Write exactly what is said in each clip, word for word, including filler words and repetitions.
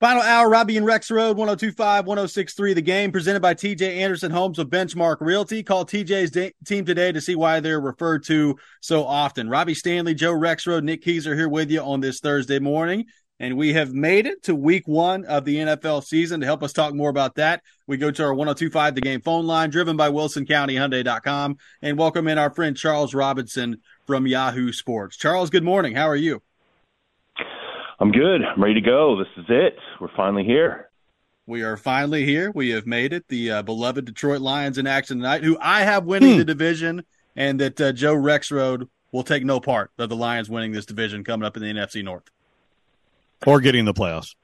Final hour, Robbie and Rex Road, one oh two five, one oh six three The Game, presented by T J Anderson Homes of Benchmark Realty. Call T J's de- team today to see why they're referred to so often. Robbie Stanley, Joe Rexroad, Nick Keys are here with you on this Thursday morning, and we have made it to week one of the N F L season. To help us talk more about that, we go to our one oh two five The Game phone line, driven by Wilson County Hyundai dot com, and welcome in our friend Charles Robinson from Yahoo Sports. Charles, good morning. How are you? I'm good. I'm ready to go. This is it. We're finally here. We are finally here. We have made it. The uh, beloved Detroit Lions in action tonight, who I have winning hmm. the division, and that uh, Joe Rexroad will take no part of the Lions winning this division coming up in the N F C North. Or getting the playoffs.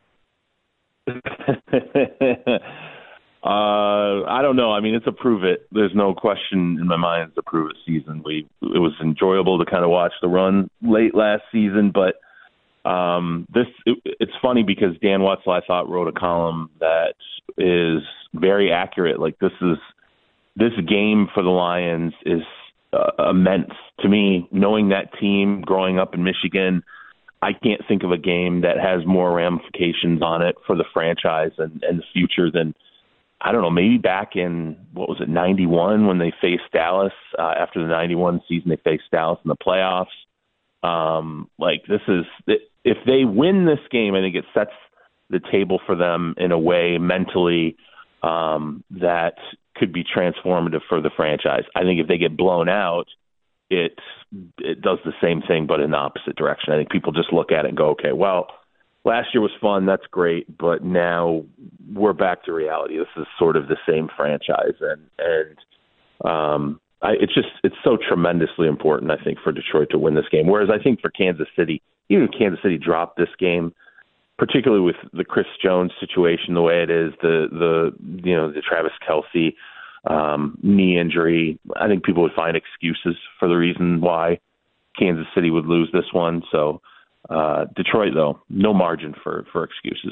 uh, I don't know. I mean, it's a prove it. There's no question in my mind it's a prove it season. We It was enjoyable to kind of watch the run late last season, but Um, this it, it's funny because Dan Wetzel, I thought, wrote a column that is very accurate. Like this is this game for the Lions is uh, immense to me. Knowing that team, growing up in Michigan, I can't think of a game that has more ramifications on it for the franchise and, and the future than I don't know. Maybe back in what was it ninety-one when they faced Dallas uh, after the ninety-one season, they faced Dallas in the playoffs. Um, like this is, if they win this game, I think it sets the table for them in a way mentally um, that could be transformative for the franchise. I think if they get blown out, it it does the same thing, but in the opposite direction. I think people just look at it and go, okay, well, last year was fun. That's great. But now we're back to reality. This is sort of the same franchise. And, and, um, I, it's just it's so tremendously important, I think, for Detroit to win this game. Whereas I think for Kansas City, even if Kansas City dropped this game, particularly with the Chris Jones situation the way it is, the the you know the Travis Kelce um, knee injury, I think people would find excuses for the reason why Kansas City would lose this one. So uh, Detroit, though, no margin for for excuses.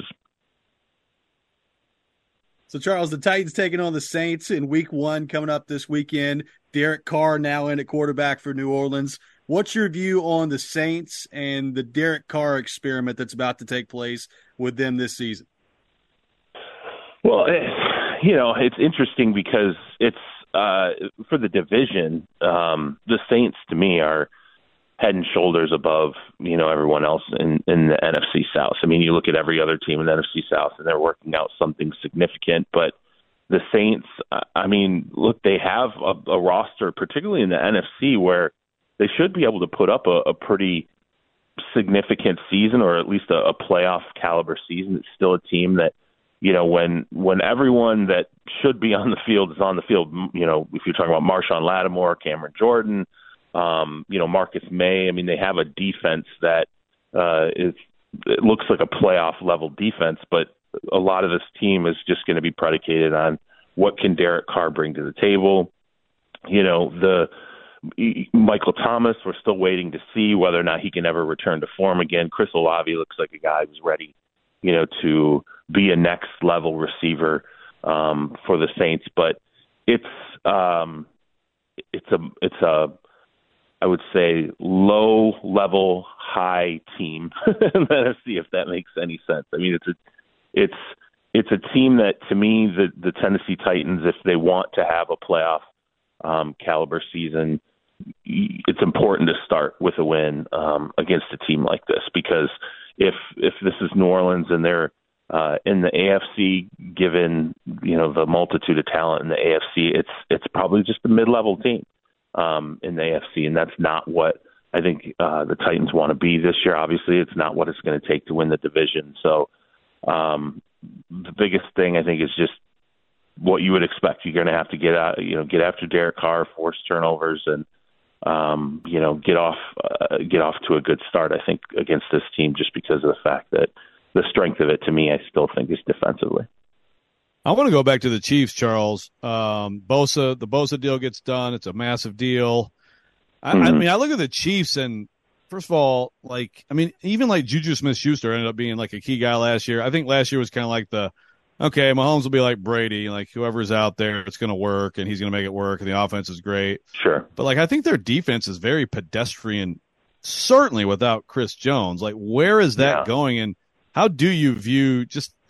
So, Charles, the Titans taking on the Saints in week one coming up this weekend. Derek Carr now in at quarterback for New Orleans. What's your view on the Saints and the Derek Carr experiment that's about to take place with them this season? Well, it, you know, it's interesting because it's uh, for the division, um, the Saints to me are head and shoulders above, you know, everyone else in, in the N F C South. I mean, you look at every other team in the N F C South and they're working out something significant, but the Saints, I mean, look, they have a, a roster, particularly in the N F C, where they should be able to put up a, a pretty significant season, or at least a, a playoff caliber season. It's still a team that, you know, when when everyone that should be on the field is on the field, you know, if you're talking about Marshawn Lattimore, Cameron Jordan, um, you know, Marcus May, I mean, they have a defense that uh, is, it looks like a playoff level defense, but a lot of this team is just going to be predicated on what can Derek Carr bring to the table. You know, the Michael Thomas, we're still waiting to see whether or not he can ever return to form again. Chris Olave looks like a guy who's ready, you know, to be a next level receiver um, for the Saints. But it's um, it's a it's a I would say low level, high team in the N F C, if that makes any sense. I mean, it's a It's it's a team that, to me, the, the Tennessee Titans, if they want to have a playoff um, caliber season, it's important to start with a win um, against a team like this. Because if if this is New Orleans and they're uh, in the A F C, given you know the multitude of talent in the A F C, it's it's probably just a mid-level team um, in the A F C, and that's not what I think uh, the Titans want to be this year. Obviously, it's not what it's going to take to win the division. So. Um, the biggest thing I think is just what you would expect. You're going to have to get out, you know, get after Derek Carr, force turnovers, and um, you know, get off, uh, get off to a good start. I think against this team, just because of the fact that the strength of it, to me, I still think is defensively. I want to go back to the Chiefs, Charles. Um, Bosa, the Bosa deal gets done. It's a massive deal. I, mm-hmm. I mean, I look at the Chiefs and. First of all, like, I mean, even like Juju Smith-Schuster ended up being like a key guy last year. I think last year was kind of like the, okay, Mahomes will be like Brady, like whoever's out there, it's going to work and he's going to make it work and the offense is great. Sure. But like, I think their defense is very pedestrian, certainly without Chris Jones. Like, where is that yeah. going? And how do you view just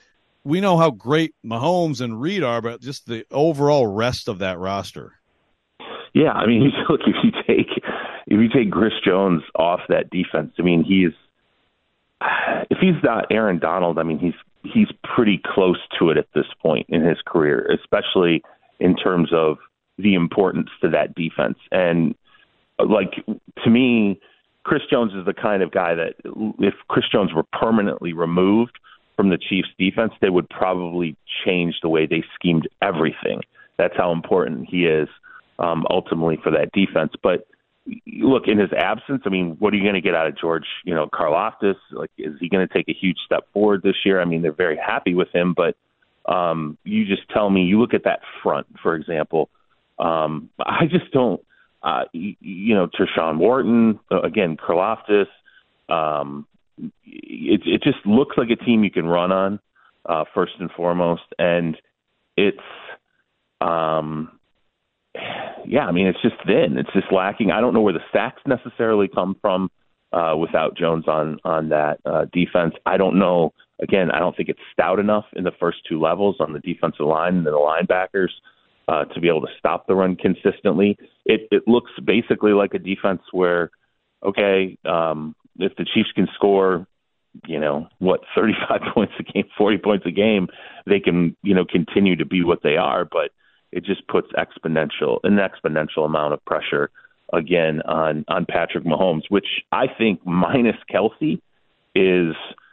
we know how great Mahomes and Reed are, but just the overall rest of that roster. Yeah, I mean, look, if you take if you take Chris Jones off that defense, I mean, he's if he's not Aaron Donald, I mean, he's he's pretty close to it at this point in his career, especially in terms of the importance to that defense. And like, to me, Chris Jones is the kind of guy that if Chris Jones were permanently removed from the Chiefs defense, they would probably change the way they schemed everything. That's how important he is um, ultimately for that defense. But look, in his absence, I mean, what are you going to get out of George, you know, Karlaftis? Like, is he going to take a huge step forward this year? I mean, they're very happy with him, but um, you just tell me, you look at that front, for example, um, I just don't, uh, you, you know, Tershawn Wharton, uh, again, Karlaftis, um, it, it just looks like a team you can run on, uh, first and foremost. And it's, um, yeah, I mean, it's just thin. It's just lacking. I don't know where the sacks necessarily come from uh, without Jones on, on that uh, defense. I don't know. Again, I don't think it's stout enough in the first two levels on the defensive line and the linebackers uh, to be able to stop the run consistently. It, it looks basically like a defense where, okay, um, if the Chiefs can score, you know, what, thirty-five points a game, forty points a game, they can, you know, continue to be what they are. But it just puts exponential, an exponential amount of pressure again on, on Patrick Mahomes, which I think minus Kelsey is,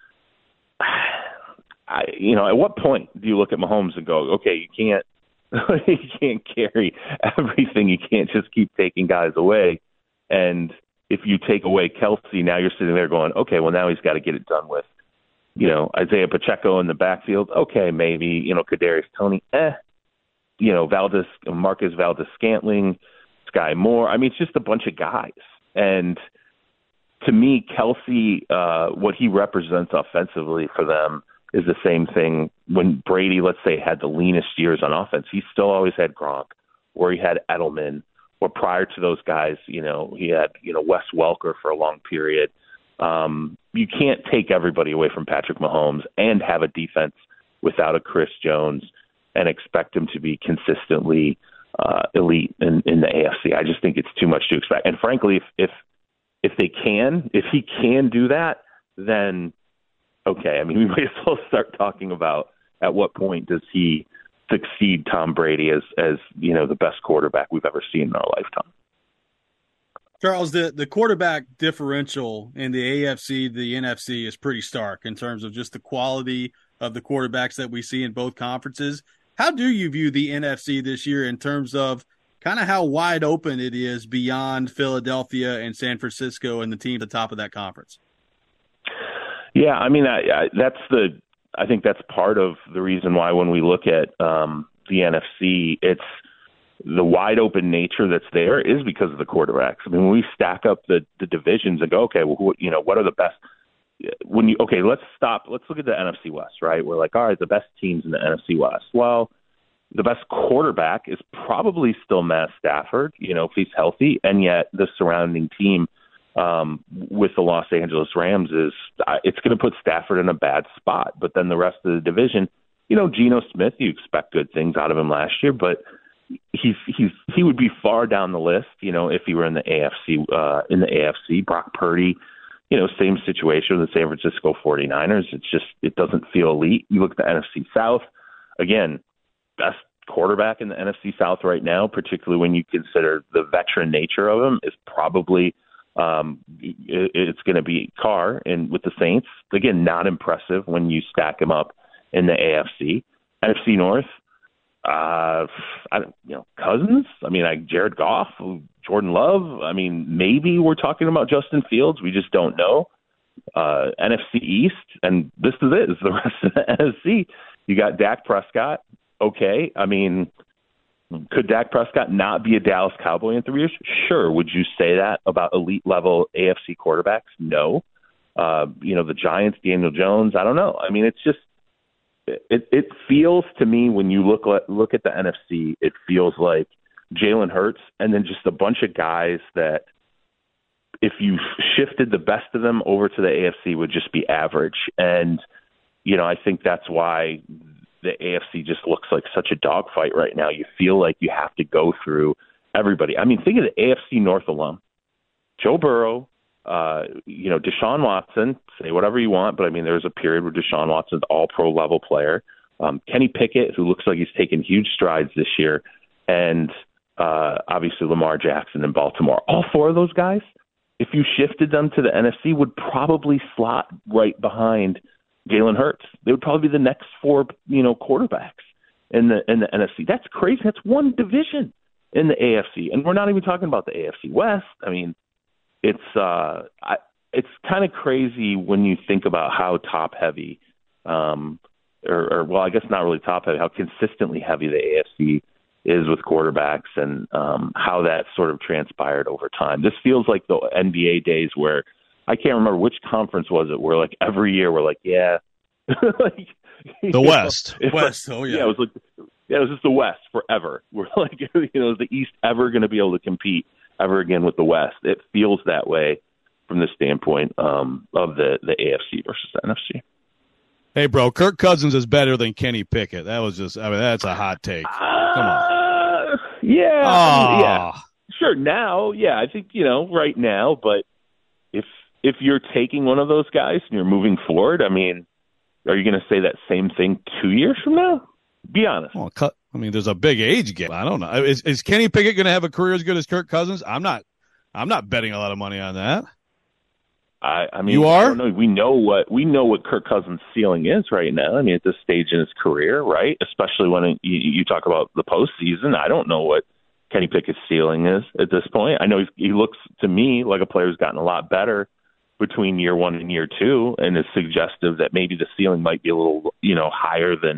I, you know, at what point do you look at Mahomes and go, okay, you can't, you can't carry everything. You can't just keep taking guys away. And if you take away Kelsey, now you're sitting there going, okay, well, now he's got to get it done with, you know, Isaiah Pacheco in the backfield. Okay, maybe, you know, Kadarius Toney, eh. You know, Valdez, Marcus Valdez-Scantling, Sky Moore. I mean, it's just a bunch of guys. And to me, Kelsey, uh, what he represents offensively for them is the same thing when Brady, let's say, had the leanest years on offense. He still always had Gronk, or he had Edelman, or prior to those guys, you know, he had, you know, Wes Welker for a long period. Um, you can't take everybody away from Patrick Mahomes and have a defense without a Chris Jones and expect him to be consistently uh, elite in, in the A F C. I just think it's too much to expect. And frankly, if, if if they can, if he can do that, then okay. I mean, we might as well start talking about at what point does he succeed Tom Brady as as you know the best quarterback we've ever seen in our lifetime. Charles, the, the quarterback differential in the A F C, the N F C is pretty stark in terms of just the quality of the quarterbacks that we see in both conferences. How do you view the N F C this year in terms of kind of how wide open it is beyond Philadelphia and San Francisco and the team at the top of that conference? Yeah, I mean, I, I, that's the. I think that's part of the reason why when we look at um, the N F C, it's the wide open nature that's there is because of the quarterbacks. I mean, when we stack up the, the divisions and go, okay, well, who, you know, what are the best? When you okay, let's stop. Let's look at the N F C West, right? We're like, all right, the best teams in the N F C West. Well, the best quarterback is probably still Matt Stafford, you know, if he's healthy, and yet the surrounding team um, with the Los Angeles Rams is it's going to put Stafford in a bad spot. But then the rest of the division, you know, Geno Smith, you expect good things out of him last year, but he's he's he would be far down the list, you know, if he were in the A F C uh, in the A F C. Brock Purdy. You know, same situation with the San Francisco forty-niners. It's just, it doesn't feel elite. You look at the N F C South, again, best quarterback in the N F C South right now, particularly when you consider the veteran nature of him, is probably, um, it, it's going to be Carr and with the Saints. Again, not impressive when you stack him up in the A F C. N F C North, uh, I don't, you know, Cousins. I mean, like Jared Goff, Jordan Love. I mean, maybe we're talking about Justin Fields. We just don't know. Uh, N F C East, and this is it. Is the rest of the N F C. You got Dak Prescott. Okay, I mean, could Dak Prescott not be a Dallas Cowboy in three years? Sure. Would you say that about elite level A F C quarterbacks? No. Uh, you know, the Giants, Daniel Jones. I don't know. I mean, it's just. It it feels to me when you look at look at the N F C, it feels like Jalen Hurts and then just a bunch of guys that if you shifted the best of them over to the A F C would just be average. And you know, I think that's why the A F C just looks like such a dogfight right now. You feel like you have to go through everybody. I mean, think of the A F C North alone. Joe Burrow, uh, you know, Deshaun Watson, say whatever you want, but I mean, there was a period where Deshaun Watson's all-pro level player. Um, Kenny Pickett, who looks like he's taken huge strides this year, and uh, obviously Lamar Jackson in Baltimore. All four of those guys, if you shifted them to the N F C, would probably slot right behind Jalen Hurts. They would probably be the next four, you know, quarterbacks in the in the N F C. That's crazy. That's one division in the A F C, and we're not even talking about the A F C West. I mean, it's uh, I, it's kind of crazy when you think about how top heavy, um, or, or well, I guess not really top heavy, how consistently heavy the A F C is with quarterbacks, and um, how that sort of transpired over time. This feels like the N B A days where I can't remember which conference was it, where like every year we're like, yeah, like the West, know, West. Like, oh yeah, yeah, it was like, yeah, it was just the West forever. We're like, you know, is the East ever going to be able to compete ever again with the West? It feels that way from the standpoint um, of the the A F C versus the N F C. Hey, bro, Kirk Cousins is better than Kenny Pickett. That was just, I mean, that's a hot take. Come on. Uh, yeah, Oh. yeah, sure. Now, yeah, I think, you know, right now, but if if you're taking one of those guys and you're moving forward, I mean, are you going to say that same thing two years from now? Be honest. Well, I mean, there's a big age gap. I don't know. Is, is Kenny Pickett going to have a career as good as Kirk Cousins? I'm not. I'm not betting a lot of money on that. I, I mean, you are? I don't know. We know what we know what Kirk Cousins' ceiling is right now. I mean, at this stage in his career, right? Especially when it, you, you talk about the postseason. I don't know what Kenny Pickett's ceiling is at this point. I know he's, he looks to me like a player who's gotten a lot better between year one and year two, and is suggestive that maybe the ceiling might be a little, you know, higher than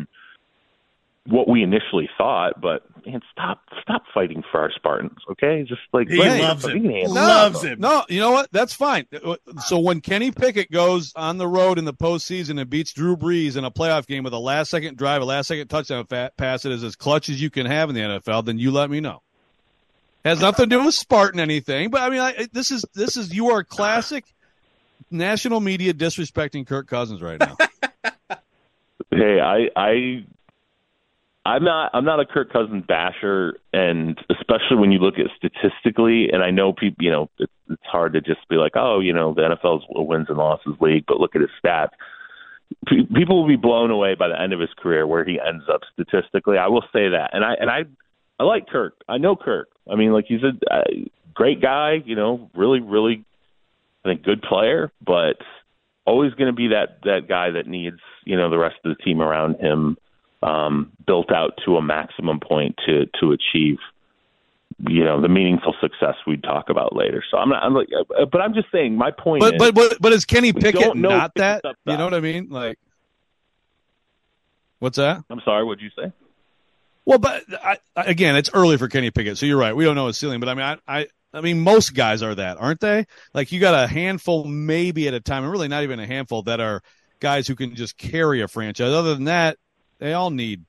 what we initially thought. But man, stop, stop fighting for our Spartans, okay? Just like he hey, loves him, no, loves him. No, you know what? That's fine. So when Kenny Pickett goes on the road in the postseason and beats Drew Brees in a playoff game with a last-second drive, a last-second touchdown pass that is as clutch as you can have in the N F L, then you let me know. Has nothing to do with Spartan anything, but I mean, I, this is this is you are classic national media disrespecting Kirk Cousins right now. Hey, I, I, I'm not, I'm not a Kirk Cousins basher, and especially when you look at statistically, and I know people, you know, it's, it's hard to just be like, oh, you know, the N F L's a wins and losses league, but look at his stats. P- people will be blown away by the end of his career where he ends up statistically. I will say that, and I, and I, I like Kirk. I know Kirk. I mean, like he's a, a great guy, you know, really, really. I think good player, but always going to be that that guy that needs, you know, the rest of the team around him um, built out to a maximum point to to achieve, you know, the meaningful success we'd talk about later. So I'm not, I'm like, but I'm just saying my point. But is, but but but is Kenny Pickett not that? that? You know what I mean? Like, what's that? I'm sorry. What'd you say? Well, but I, again, it's early for Kenny Pickett, so you're right. We don't know his ceiling, but I mean, I, I, I mean, most guys are that, aren't they? Like you got a handful, maybe at a time, and really not even a handful that are guys who can just carry a franchise. Other than that, they all need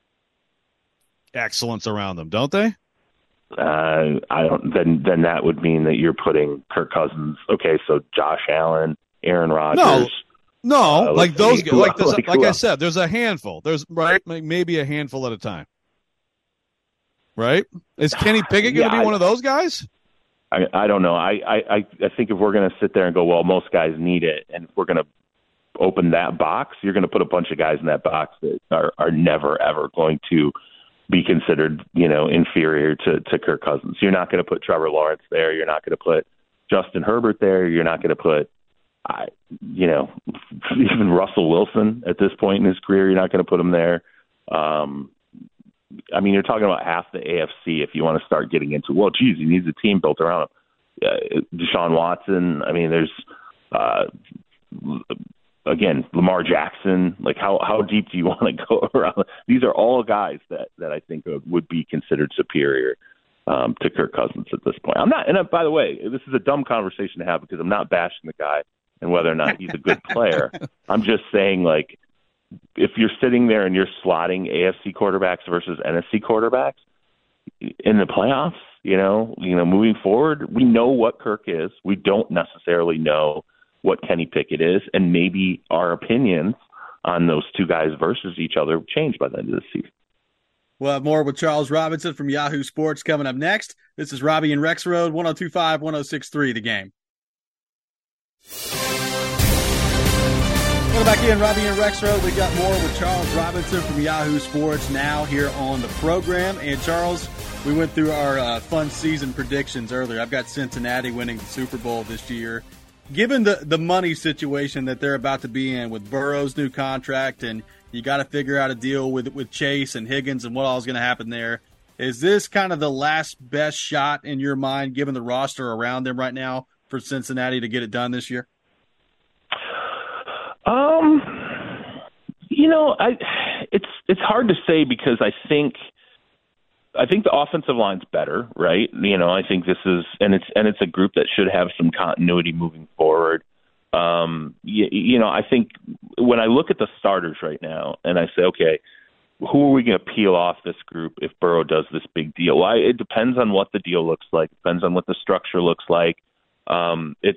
excellence around them, don't they? Uh, I don't. Then, then that would mean that you're putting Kirk Cousins. Okay, so Josh Allen, Aaron Rodgers. No. No, uh, like those, see, like, like, like I said, there's a handful. There's right, like maybe a handful at a time. Right? Is Kenny Pickett going to yeah, be one I, of those guys? I, I don't know. I, I, I think if we're going to sit there and go, well, most guys need it, and if we're going to open that box, you're going to put a bunch of guys in that box that are, are never, ever going to be considered, you know, inferior to, to Kirk Cousins. You're not going to put Trevor Lawrence there. You're not going to put Justin Herbert there. You're not going to put, I, you know, even Russell Wilson at this point in his career. You're not going to put him there. Um, I mean, you're talking about half the A F C if you want to start getting into, well, geez, he needs a team built around him. Uh, Deshaun Watson. I mean, there's, uh, again, Lamar Jackson. Like, how, how deep do you want to go around? These are all guys that, that I think would be considered superior um, to Kirk Cousins at this point. I'm not, and uh, by the way, this is a dumb conversation to have because I'm not bashing the guy and whether or not he's a good player. I'm just saying, like, if you're sitting there and you're slotting A F C quarterbacks versus N F C quarterbacks in the playoffs, you know, you know, moving forward, we know what Kirk is. We don't necessarily know what Kenny Pickett is, and maybe our opinions on those two guys versus each other change by the end of the season. We'll have more with Charles Robinson from Yahoo Sports coming up next. This is Robbie and Rex Road, one oh two point five, one oh six point three, The Game. Welcome back in, Robbie and Rex Road. We got more with Charles Robinson from Yahoo Sports now here on the program. And Charles, we went through our uh, fun season predictions earlier. I've got Cincinnati winning the Super Bowl this year. Given the, the money situation that they're about to be in with Burrow's new contract, and you got to figure out a deal with with Chase and Higgins and what all is going to happen there, is this kind of the last best shot in your mind, given the roster around them right now, for Cincinnati to get it done this year? Um, you know, I it's it's hard to say because I think I think the offensive line's better, right? You know, I think this is and it's and it's a group that should have some continuity moving forward. Um, you, you know, I think when I look at the starters right now and I say, okay, who are we going to peel off this group if Burrow does this big deal? Well, it depends on what the deal looks like. It depends on what the structure looks like. Um, it's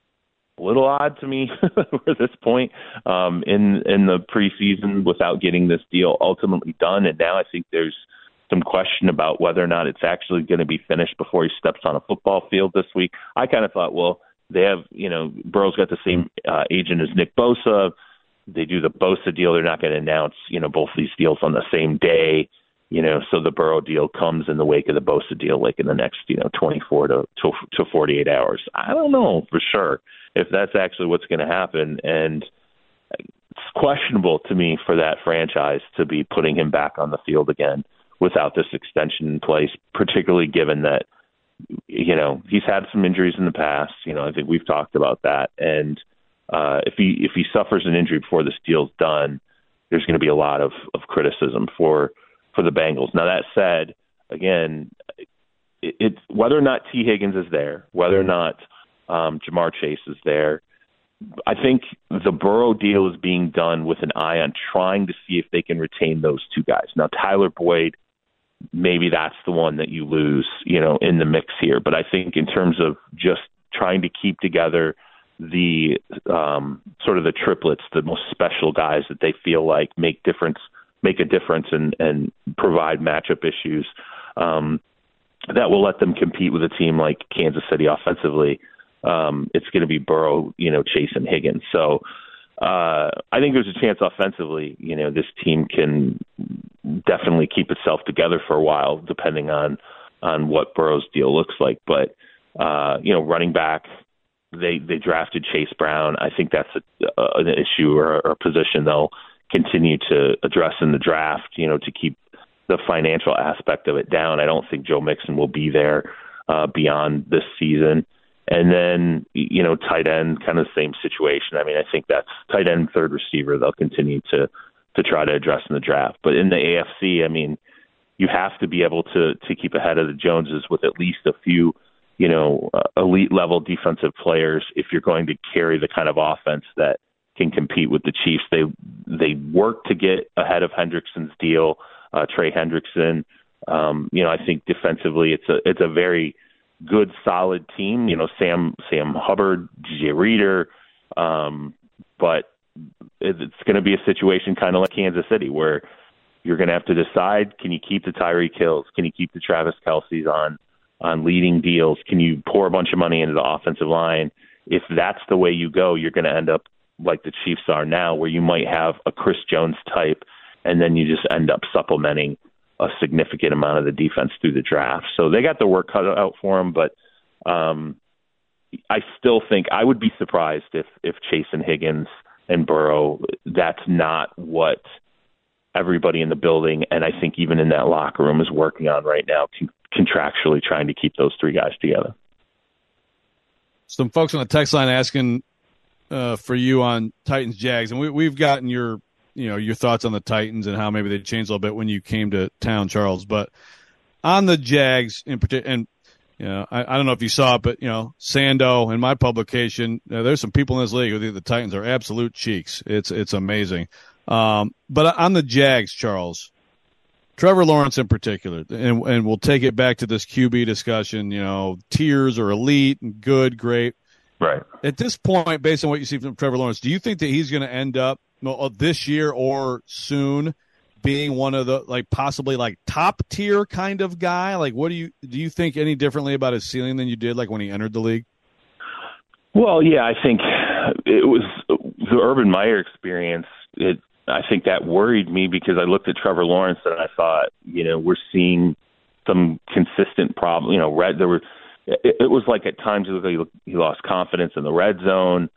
a little odd to me at this point um, in in the preseason without getting this deal ultimately done. And now I think there's some question about whether or not it's actually going to be finished before he steps on a football field this week. I kind of thought, well, they have, you know, Burrow's got the same uh, agent as Nick Bosa. They do the Bosa deal. They're not going to announce, you know, both these deals on the same day, you know, so the Burrow deal comes in the wake of the Bosa deal, like in the next, you know, twenty-four to, to, to forty-eight hours. I don't know for sure if that's actually what's going to happen. And it's questionable to me for that franchise to be putting him back on the field again without this extension in place, particularly given that, you know, he's had some injuries in the past. You know, I think we've talked about that. And uh, if he if he suffers an injury before this deal's done, there's going to be a lot of, of criticism for for the Bengals. Now, that said, again, it, it's whether or not T. Higgins is there, whether or not um, Jamar Chase is there, I think the Burrow deal is being done with an eye on trying to see if they can retain those two guys. Now, Tyler Boyd, maybe that's the one that you lose, you know, in the mix here. But I think in terms of just trying to keep together the um, sort of the triplets, the most special guys that they feel like make difference, make a difference and, and provide matchup issues, um, that will let them compete with a team like Kansas City offensively. Um, it's going to be Burrow, you know, Chase and Higgins. So uh, I think there's a chance offensively, you know, this team can definitely keep itself together for a while, depending on, on what Burrow's deal looks like. But, uh, you know, running back, they, they drafted Chase Brown. I think that's a, a, an issue or, or a position they'll continue to address in the draft, you know, to keep the financial aspect of it down. I don't think Joe Mixon will be there uh, beyond this season. And then, you know, tight end, kind of the same situation. I mean, I think that's tight end, third receiver, they'll continue to to try to address in the draft. But in the A F C, I mean, you have to be able to to keep ahead of the Joneses with at least a few, you know, uh, elite level defensive players if you're going to carry the kind of offense that can compete with the Chiefs. They they work to get ahead of Hendrickson's deal, uh, Trey Hendrickson. Um, you know, I think defensively, it's a it's a very good, solid team. You know, Sam Sam Hubbard, J J Reader, um, but it's going to be a situation kind of like Kansas City where you're going to have to decide: can you keep the Tyreek Hills? Can you keep the Travis Kelce's on on leading deals? Can you pour a bunch of money into the offensive line? If that's the way you go, you're going to end up like the Chiefs are now, where you might have a Chris Jones type, and then you just end up supplementing a significant amount of the defense through the draft. So they got the work cut out for them, but um, I still think I would be surprised if, if Chase and Higgins and Burrow, that's not what everybody in the building, and I think even in that locker room, is working on right now, con- contractually trying to keep those three guys together. Some folks on the text line asking uh, for you on Titans Jags, and we, we've gotten your you know, your thoughts on the Titans and how maybe they changed a little bit when you came to town, Charles. But on the Jags in particular, and, you know, I, I don't know if you saw it, but, you know, Sando in my publication, uh, there's some people in this league who think the Titans are absolute cheeks. It's, it's amazing. Um, but on the Jags, Charles, Trevor Lawrence in particular, and, and we'll take it back to this Q B discussion, you know, tiers or elite and good, great. Right. At this point, based on what you see from Trevor Lawrence, do you think that he's going to end up this year or soon being one of the like possibly like top tier kind of guy? Like, what do you do? You think any differently about his ceiling than you did like when he entered the league? Well, yeah, I think it was the Urban Meyer experience. It, I think that worried me because I looked at Trevor Lawrence and I thought, you know, we're seeing some consistent problem. You know, red. There were. It, it was like at times it looked like he, he lost confidence in the red zone.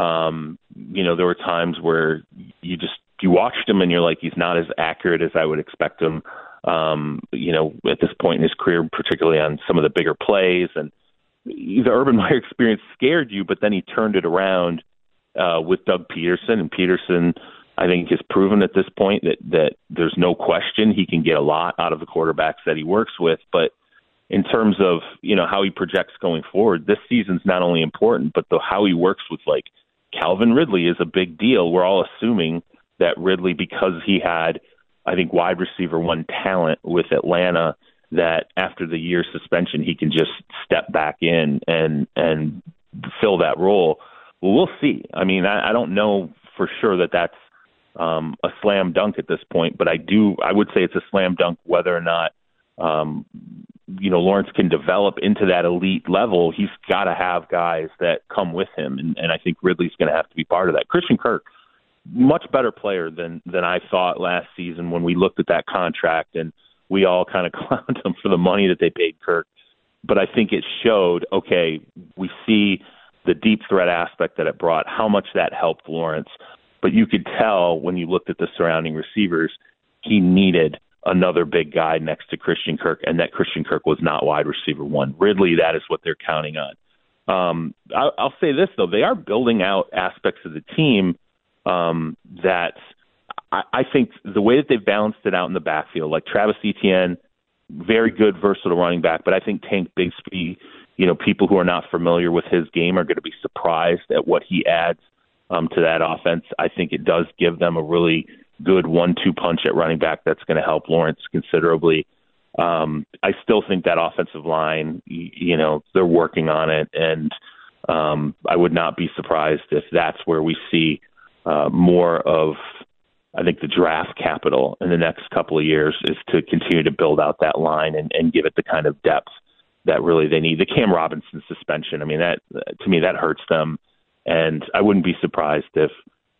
Um, you know, there were times where you just you watched him and you're like, he's not as accurate as I would expect him. Um, you know, at this point in his career, particularly on some of the bigger plays, and the Urban Meyer experience scared you, but then he turned it around uh, with Doug Peterson, and Peterson, I think, has proven at this point that that there's no question he can get a lot out of the quarterbacks that he works with. But in terms of, you know, how he projects going forward, this season's not only important, but the how he works with like Calvin Ridley is a big deal. We're all assuming that Ridley, because he had, I think, wide receiver one talent with Atlanta, that after the year suspension, he can just step back in and and fill that role. Well, we'll see. I mean, I, I don't know for sure that that's um, a slam dunk at this point, but I do. I would say it's a slam dunk whether or not um, you know Lawrence can develop into that elite level. He's got to have guys that come with him, and, and I think Ridley's going to have to be part of that. Christian Kirk, much better player than than I thought last season when we looked at that contract, and we all kind of clowned him for the money that they paid Kirk. But I think it showed, okay, we see the deep threat aspect that it brought, how much that helped Lawrence. But you could tell when you looked at the surrounding receivers, he needed another big guy next to Christian Kirk, and that Christian Kirk was not wide receiver one. Ridley, that is what they're counting on. Um, I, I'll say this, though. They are building out aspects of the team um, that I, I think the way that they've balanced it out in the backfield, like Travis Etienne, very good, versatile running back, but I think Tank Bigsby, you know, people who are not familiar with his game are going to be surprised at what he adds um, to that offense. I think it does give them a really good one two punch at running back that's going to help Lawrence considerably. Um, I still think that offensive line, you know, they're working on it, and um, I would not be surprised if that's where we see uh, more of, I think, the draft capital in the next couple of years is to continue to build out that line and, and give it the kind of depth that really they need. The Cam Robinson suspension, I mean, that to me, that hurts them. And I wouldn't be surprised if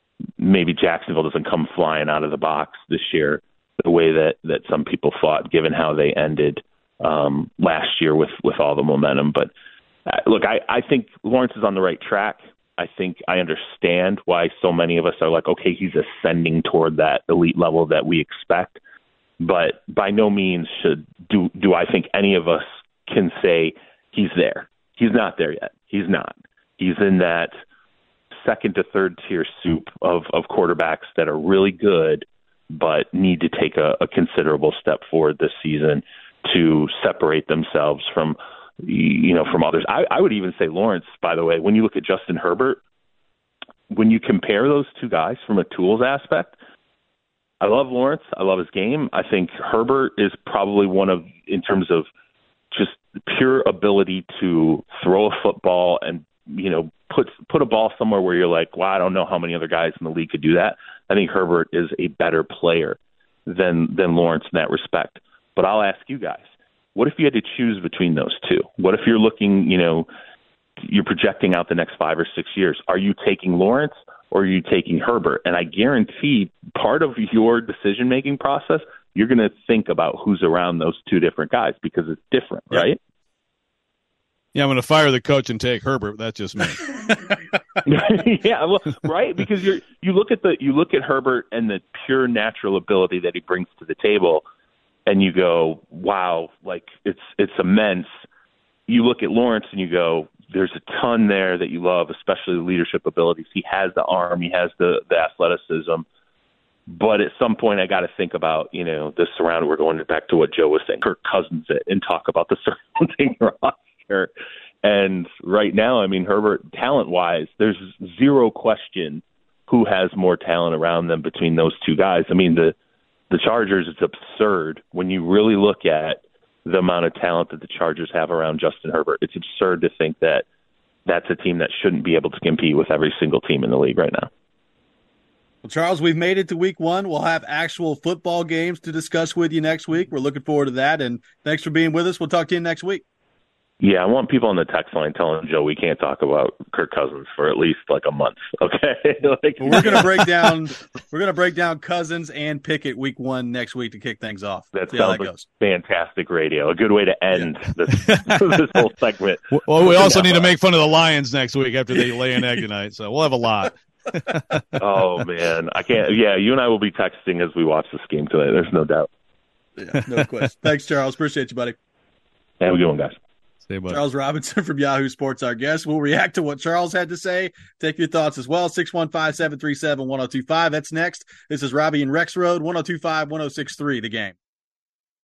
maybe Jacksonville doesn't come flying out of the box this year the way that, that some people thought, given how they ended um, last year with, with all the momentum. But uh, look, I, I think Lawrence is on the right track. I think I understand why so many of us are like, okay, he's ascending toward that elite level that we expect. But by no means should do do I think any of us can say he's there. He's not there yet. He's not. He's in that second to third tier soup of, of quarterbacks that are really good, but need to take a, a considerable step forward this season to separate themselves from, you know, from others. I, I would even say Lawrence, by the way, when you look at Justin Herbert, when you compare those two guys from a tools aspect, I love Lawrence. I love his game. I think Herbert is probably one of, in terms of just pure ability to throw a football and, you know, put put a ball somewhere where you're like, well, I don't know how many other guys in the league could do that. I think Herbert is a better player than than Lawrence in that respect. But I'll ask you guys, what if you had to choose between those two? What if you're looking, you know, you're projecting out the next five or six years? Are you taking Lawrence or are you taking Herbert? And I guarantee part of your decision-making process, you're going to think about who's around those two different guys because it's different, yeah. right? Yeah, I'm going to fire the coach and take Herbert. That's just me. yeah, well, right, because you you look at the you look at Herbert and the pure natural ability that he brings to the table, and you go, wow, like it's it's immense. You look at Lawrence and you go, there's a ton there that you love, especially the leadership abilities. He has the arm, he has the, the athleticism. But at some point, I got to think about, you know, the surrounding. We're going back to what Joe was saying, Kirk Cousins it, and talk about the surrounding roster. And right now, I mean, Herbert, talent-wise, there's zero question who has more talent around them between those two guys. I mean, the the Chargers, it's absurd when you really look at the amount of talent that the Chargers have around Justin Herbert. It's absurd to think that that's a team that shouldn't be able to compete with every single team in the league right now. Well, Charles, we've made it to week one. We'll have actual football games to discuss with you next week. We're looking forward to that. And thanks for being with us. We'll talk to you next week. Yeah, I want people on the text line telling Joe we can't talk about Kirk Cousins for at least like a month. Okay, like, well, we're gonna break down. We're gonna break down Cousins and Pickett week one next week to kick things off. That See sounds how that like goes. Fantastic radio. A good way to end yeah. this this whole segment. Well, we also need to make fun of the Lions next week after they lay an egg tonight. So we'll have a lot. Oh man, I can't. Yeah, you and I will be texting as we watch this game tonight. There's no doubt. Yeah, no question. Thanks, Charles. Appreciate you, buddy. Have a good one, guys. Charles Robinson from Yahoo Sports, our guest. We'll react to what Charles had to say. Take your thoughts as well. six one five, seven three seven, one oh two five. That's next. This is Robbie and Rex Road, one oh two five, one oh six three, The Game.